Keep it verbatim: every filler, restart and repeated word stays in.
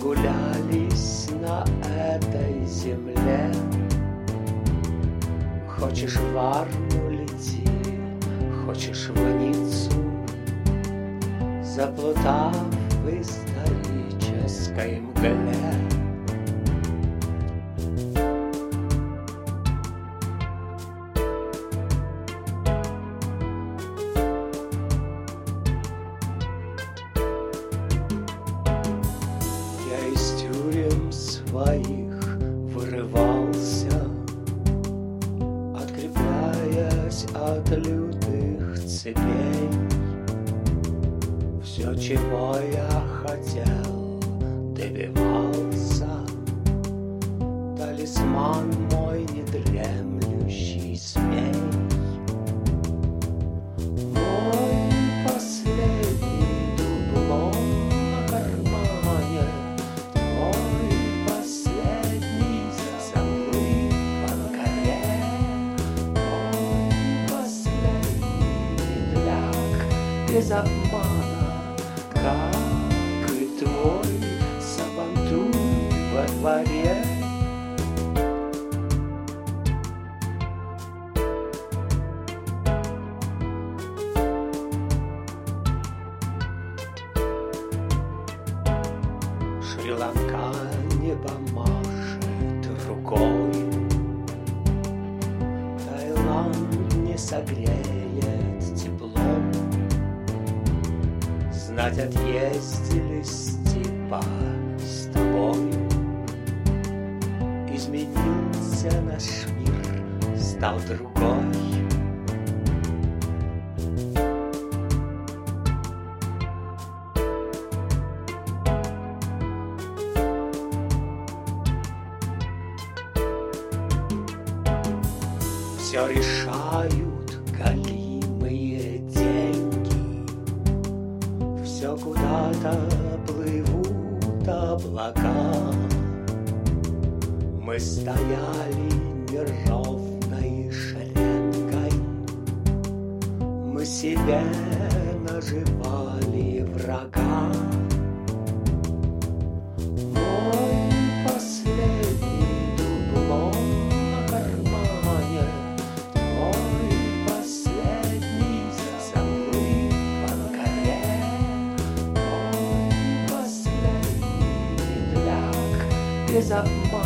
прогулялись на этой земле. Хочешь в Варну лети, хочешь в Ниццу, заплутав в исторической мгле. Я из тюрем своих вырывался, открепляясь от лютых цепей. Все, чего я хотел, добивался. Талисман мой недремлющий змей. Мой последний дублон на кармане, твой последний заплыв в анкаре, мой последний медляк без обмана, как и твой сабантуй во дворе. Шри-Ланка небо машет рукой, Таиланд не согреет теплом. Знать, отъездились типа с тобой. Изменился наш мир, стал другой. Все решают голимые деньги, все куда-то плывут облака. Мы стояли неровной шеренгой, мы себе наживали врага. Мой последний дублон на кармане, твой последний заплыв в анкаре, мой последний медляк без обмана.